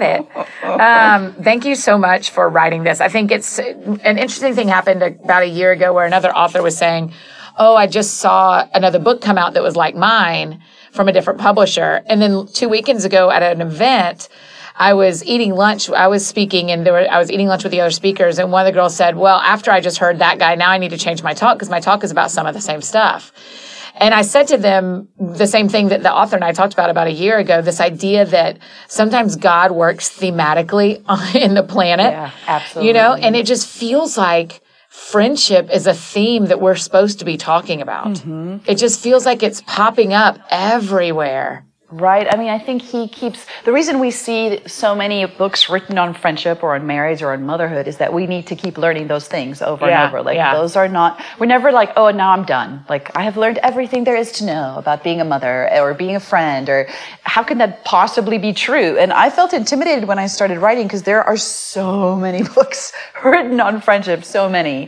it. Thank you so much for writing this. I think it's an interesting thing happened about a year ago where another author was saying, oh, I just saw another book come out that was like mine from a different publisher. And then 2 weekends ago at an event, I was eating lunch. I was speaking, and I was eating lunch with the other speakers. And one of the girls said, well, after I just heard that guy, now I need to change my talk because my talk is about some of the same stuff. And I said to them the same thing that the author and I talked about a year ago, this idea that sometimes God works thematically in the planet. Yeah, absolutely. You know, and it just feels like friendship is a theme that we're supposed to be talking about. Mm-hmm. It just feels like it's popping up everywhere. Right. I mean, I think the reason we see so many books written on friendship or on marriage or on motherhood is that we need to keep learning those things over and over. Like those are not, we're never like, oh, now I'm done. Like I have learned everything there is to know about being a mother or being a friend, or how can that possibly be true? And I felt intimidated when I started writing because there are so many books written on friendship, so many.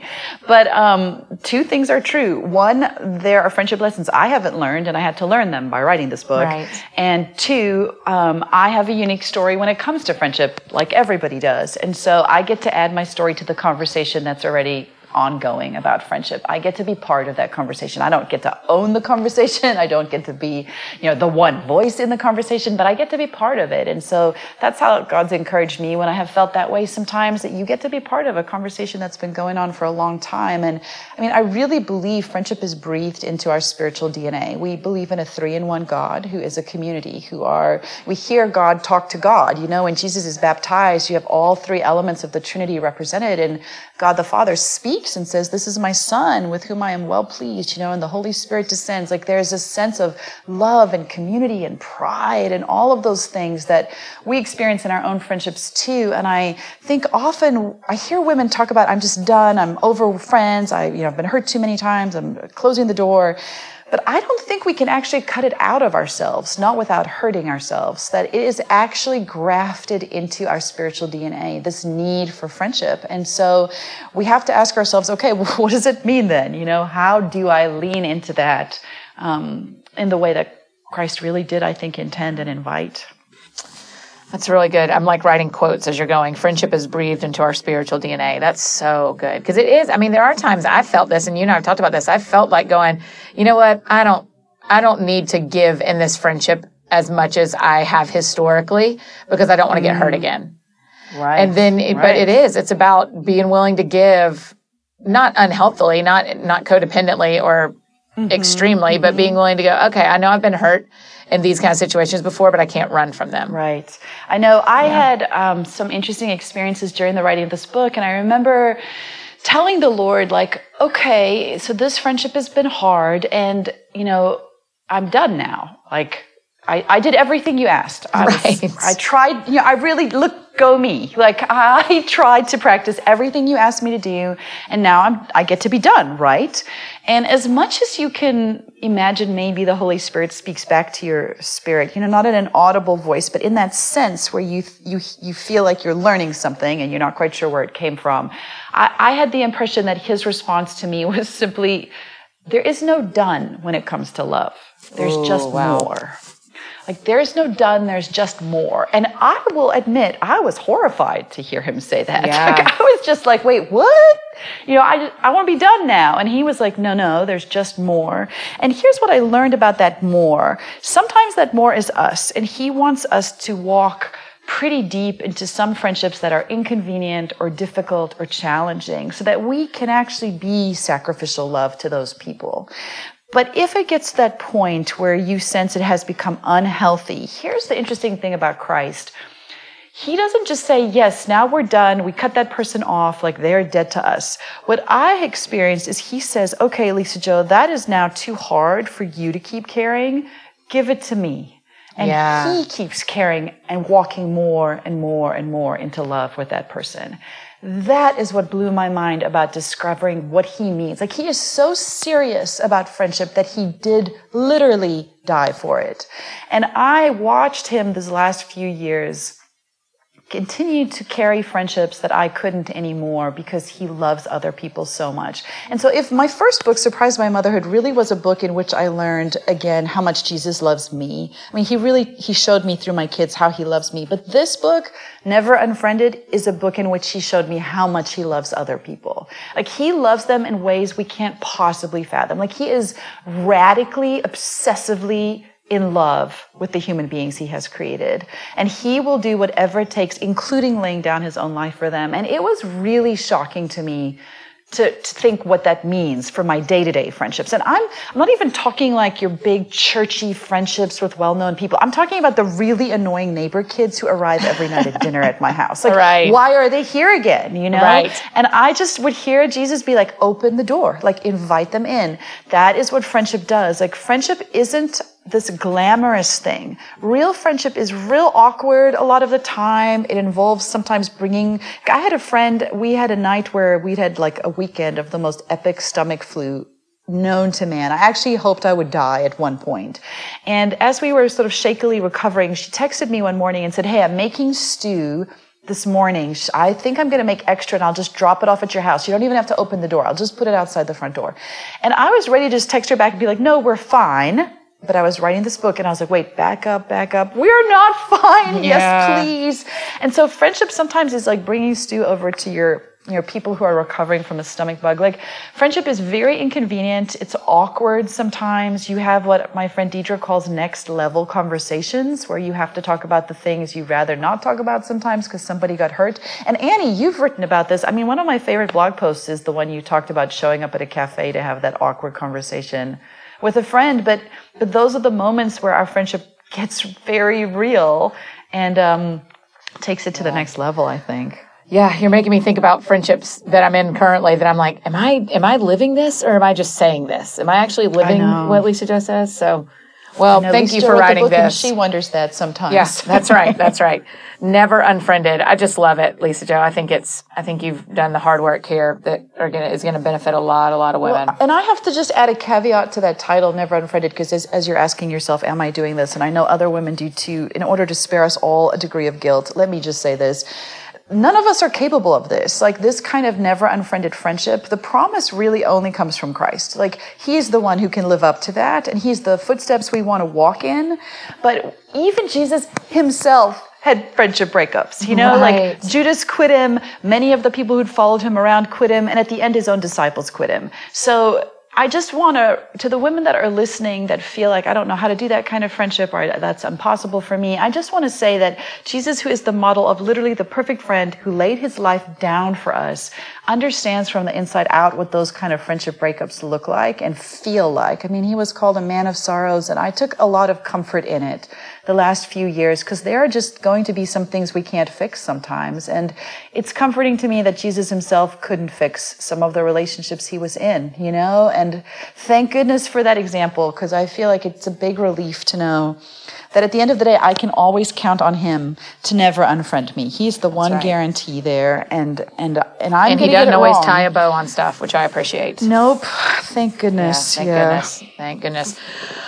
But two things are true. One, there are friendship lessons I haven't learned, and I had to learn them by writing this book. Right. And two, I have a unique story when it comes to friendship, like everybody does. And so I get to add my story to the conversation that's already ongoing about friendship. I get to be part of that conversation. I don't get to own the conversation. I don't get to be, the one voice in the conversation, but I get to be part of it. And so that's how God's encouraged me when I have felt that way sometimes, that you get to be part of a conversation that's been going on for a long time. And I mean, I really believe friendship is breathed into our spiritual DNA. We believe in a 3-in-1 God who is a community, we hear God talk to God. When Jesus is baptized, you have all three elements of the Trinity represented, and God the Father speaks and says, this is my Son with whom I am well pleased, and the Holy Spirit descends. Like there's a sense of love and community and pride and all of those things that we experience in our own friendships too. And I think often I hear women talk about, I'm just done, I'm over friends, I've been hurt too many times, I'm closing the door. But I don't think we can actually cut it out of ourselves, not without hurting ourselves, that it is actually grafted into our spiritual DNA, this need for friendship. And so we have to ask ourselves, okay, well, what does it mean then? How do I lean into that in the way that Christ really did, I think, intend and invite? That's really good. I'm like writing quotes as you're going. Friendship is breathed into our spiritual DNA. That's so good. Because it is. I mean, there are times I felt this, and you and I have talked about this. I felt like going, you know what? I don't need to give in this friendship as much as I have historically, because I don't want to get hurt again. Right. And then, but it's about being willing to give, not unhealthily, not codependently or extremely, but being willing to go, okay, I know I've been hurt in these kind of situations before, but I can't run from them. Right. I know I had some interesting experiences during the writing of this book, and I remember telling the Lord, like, okay, so this friendship has been hard, and, I'm done now. Like, I did everything you asked. I tried, I really, go me. Like, I tried to practice everything you asked me to do, and now I get to be done, right? And as much as you can imagine, maybe the Holy Spirit speaks back to your spirit, not in an audible voice, but in that sense where you feel like you're learning something and you're not quite sure where it came from. I had the impression that his response to me was simply, there is no done when it comes to love. There's just more. Like, there's no done, there's just more. And I will admit, I was horrified to hear him say that. Yeah. Like, I was just like, wait, what? I want to be done now. And he was like, no, there's just more. And here's what I learned about that more. Sometimes that more is us, and he wants us to walk pretty deep into some friendships that are inconvenient or difficult or challenging so that we can actually be sacrificial love to those people. But if it gets to that point where you sense it has become unhealthy, here's the interesting thing about Christ. He doesn't just say, yes, now we're done. We cut that person off like they're dead to us. What I experienced is he says, okay, Lisa Jo, that is now too hard for you to keep carrying. Give it to me. And he keeps carrying and walking more and more and more into love with that person. That is what blew my mind about discovering what he means. Like, he is so serious about friendship that he did literally die for it. And I watched him these last few years continue to carry friendships that I couldn't anymore because he loves other people so much. And so if my first book, Surprised by Motherhood, really was a book in which I learned, again, how much Jesus loves me. I mean, he showed me through my kids how he loves me. But this book, Never Unfriended, is a book in which he showed me how much he loves other people. Like, he loves them in ways we can't possibly fathom. Like, he is radically, obsessively in love with the human beings he has created. And he will do whatever it takes, including laying down his own life for them. And it was really shocking to me to think what that means for my day-to-day friendships. And I'm not even talking like your big churchy friendships with well-known people. I'm talking about the really annoying neighbor kids who arrive every night at dinner at my house. Like, right. Why are they here again? Right. And I just would hear Jesus be like, open the door, like, invite them in. That is what friendship does. Like, friendship isn't this glamorous thing. Real friendship is real awkward a lot of the time. It involves sometimes I had a friend, we had a night where we'd had like a weekend of the most epic stomach flu known to man. I actually hoped I would die at one point. And as we were sort of shakily recovering, she texted me one morning and said, hey, I'm making stew this morning. I think I'm going to make extra and I'll just drop it off at your house. You don't even have to open the door. I'll just put it outside the front door. And I was ready to just text her back and be like, no, we're fine. But I was writing this book and I was like, wait, back up. We're not fine. Yeah. Yes, please. And so friendship sometimes is like bringing stew over to your people who are recovering from a stomach bug. Like, friendship is very inconvenient. It's awkward sometimes. You have what my friend Deidre calls next level conversations where you have to talk about the things you'd rather not talk about sometimes because somebody got hurt. And Annie, you've written about this. I mean, one of my favorite blog posts is the one you talked about showing up at a cafe to have that awkward conversation with a friend. But those are the moments where our friendship gets very real and takes it to the next level, I think. Yeah, you're making me think about friendships that I'm in currently that I'm like, am I living this or am I just saying this? Am I actually living what Lisa Jo says? So, well, thank you for writing this. And she wonders that sometimes. Yeah, that's right. That's right. Never Unfriended. I just love it, Lisa Jo. I think you've done the hard work here that is going to benefit a lot of women. Well, and I have to just add a caveat to that title, Never Unfriended, because as you're asking yourself, am I doing this? And I know other women do too. In order to spare us all a degree of guilt, let me just say this. None of us are capable of this. Like, this kind of never unfriended friendship, the promise really only comes from Christ. Like, he's the one who can live up to that, and he's the footsteps we want to walk in. But even Jesus himself had friendship breakups, Right. like Judas quit him. Many of the people who'd followed him around quit him. And at the end, his own disciples quit him. So I just want to the women that are listening that feel like, I don't know how to do that kind of friendship or that's impossible for me. I just want to say that Jesus, who is the model of literally the perfect friend who laid his life down for us, understands from the inside out what those kind of friendship breakups look like and feel like. I mean, he was called a man of sorrows, and I took a lot of comfort in it the last few years because there are just going to be some things we can't fix sometimes. And it's comforting to me that Jesus himself couldn't fix some of the relationships he was in, and thank goodness for that example, because I feel like it's a big relief to know that at the end of the day, I can always count on him to never unfriend me. He's the one guarantee there, and he doesn't always tie a bow on stuff, which I appreciate. Nope, thank goodness. Thank goodness.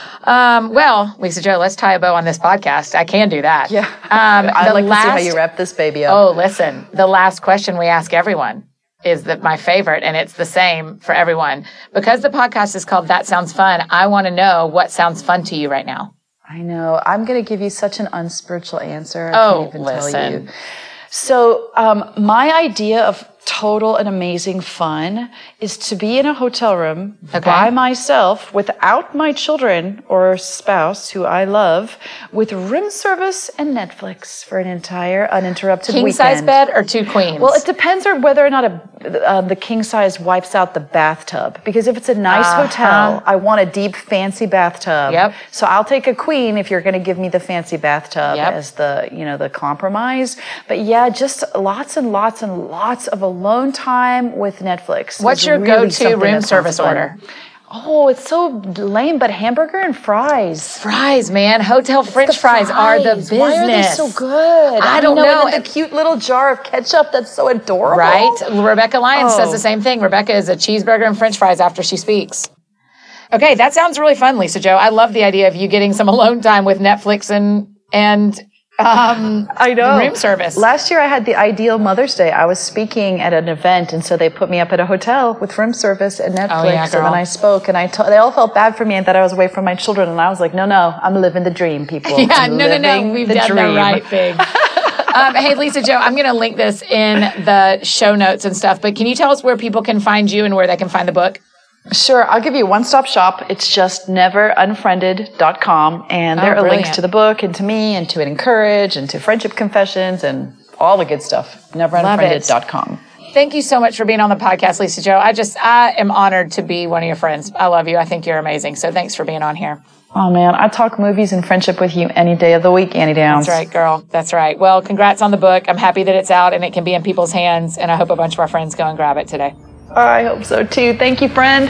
Well, Lisa Jo, let's tie a bow on this podcast. I can do that. Yeah. I'd like to see how you wrap this baby up. Oh, listen, the last question we ask everyone is my favorite, and it's the same for everyone. Because the podcast is called That Sounds Fun, I want to know what sounds fun to you right now. I know. I'm going to give you such an unspiritual answer. I can't even tell you. So my idea of total and amazing fun is to be in a hotel room by myself without my children or spouse who I love, with room service and Netflix for an entire uninterrupted weekend. King-size bed or 2 queens? Well, it depends on whether or not the king-size wipes out the bathtub. Because if it's a nice hotel, I want a deep, fancy bathtub. Yep. So I'll take a queen if you're going to give me the fancy bathtub as the compromise. But yeah, just lots and lots and lots of alone time with Netflix. What's your go-to room service order? Oh, it's so lame, but hamburger and fries. Fries, man. Hotel French fries are the business. Why are they so good? I don't know. And the cute little jar of ketchup that's so adorable. Right? Rebecca Lyons says the same thing. Rebecca is a cheeseburger and French fries after she speaks. Okay, that sounds really fun, Lisa Jo. I love the idea of you getting some alone time with Netflix and I know. Room service. Last year I had the ideal Mother's Day. I was speaking at an event, and so they put me up at a hotel with room service and Netflix. And then I spoke, and they all felt bad for me and that I was away from my children. And I was like, no, I'm living the dream, people. Yeah, no. We've done the right thing. Hey, Lisa Jo, I'm going to link this in the show notes and stuff, but can you tell us where people can find you and where they can find the book? Sure. I'll give you a one-stop shop. It's just neverunfriended.com. And there are links to the book and to me and to Encourage and to Friendship Confessions and all the good stuff. Neverunfriended.com. Thank you so much for being on the podcast, Lisa Jo. I am honored to be one of your friends. I love you. I think you're amazing. So thanks for being on here. Oh, man. I talk movies and friendship with you any day of the week, Annie Downs. That's right, girl. That's right. Well, congrats on the book. I'm happy that it's out and it can be in people's hands. And I hope a bunch of our friends go and grab it today. I hope so, too. Thank you, friend.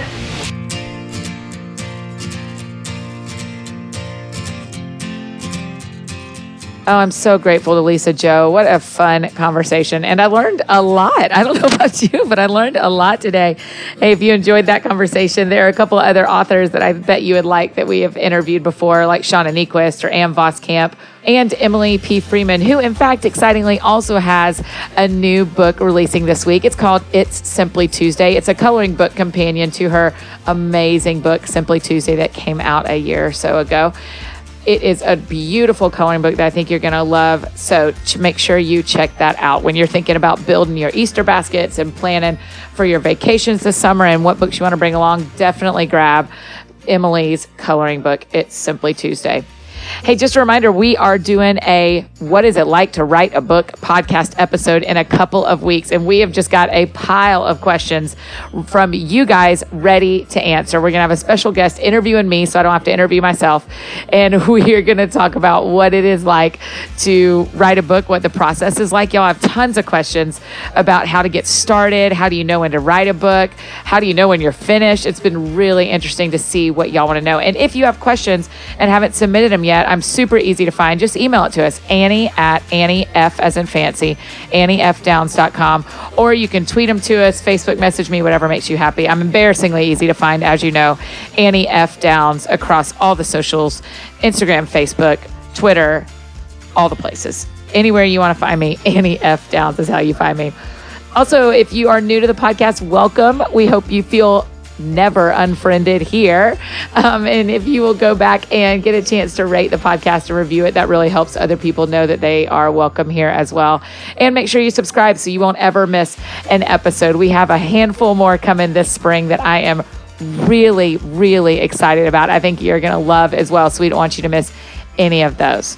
Oh, I'm so grateful to Lisa Jo. What a fun conversation. And I learned a lot. I don't know about you, but I learned a lot today. Hey, if you enjoyed that conversation, there are a couple of other authors that I bet you would like that we have interviewed before, like Shauna Niequist or Ann Voskamp and Emily P. Freeman, who, in fact, excitingly also has a new book releasing this week. It's called It's Simply Tuesday. It's a coloring book companion to her amazing book, Simply Tuesday, that came out a year or so ago. It is a beautiful coloring book that I think you're going to love. So make sure you check that out when you're thinking about building your Easter baskets and planning for your vacations this summer and what books you want to bring along. Definitely grab Emily's coloring book. It's Simply Tuesday. Hey, just a reminder, we are doing a What Is It Like to Write a Book podcast episode in a couple of weeks. And we have just got a pile of questions from you guys ready to answer. We're going to have a special guest interviewing me so I don't have to interview myself. And we are going to talk about what it is like to write a book, what the process is like. Y'all have tons of questions about how to get started. How do you know when to write a book? How do you know when you're finished? It's been really interesting to see what y'all want to know. And if you have questions and haven't submitted them yet, I'm super easy to find. Just email it to us, Annie@AnnieF as in fancy, AnnieFDowns.com, or you can tweet them to us, Facebook message me, whatever makes you happy. I'm embarrassingly easy to find, as you know, Annie F. Downs across all the socials, Instagram, Facebook, Twitter, all the places. Anywhere you want to find me, Annie F. Downs is how you find me. Also, if you are new to the podcast, welcome. We hope you feel never unfriended here. And if you will go back and get a chance to rate the podcast and review it, that really helps other people know that they are welcome here as well. And make sure you subscribe so you won't ever miss an episode. We have a handful more coming this spring that I am really, really excited about. I think you're going to love as well. So we don't want you to miss any of those.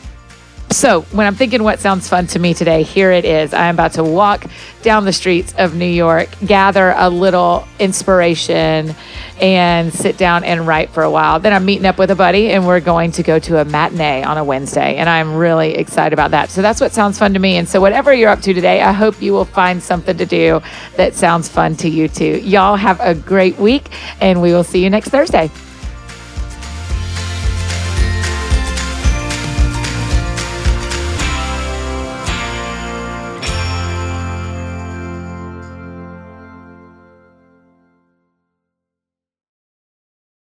So when I'm thinking what sounds fun to me today, here it is. I'm about to walk down the streets of New York, gather a little inspiration, and sit down and write for a while. Then I'm meeting up with a buddy, and we're going to go to a matinee on a Wednesday, and I'm really excited about that. So that's what sounds fun to me. And so whatever you're up to today, I hope you will find something to do that sounds fun to you too. Y'all have a great week, and we will see you next Thursday.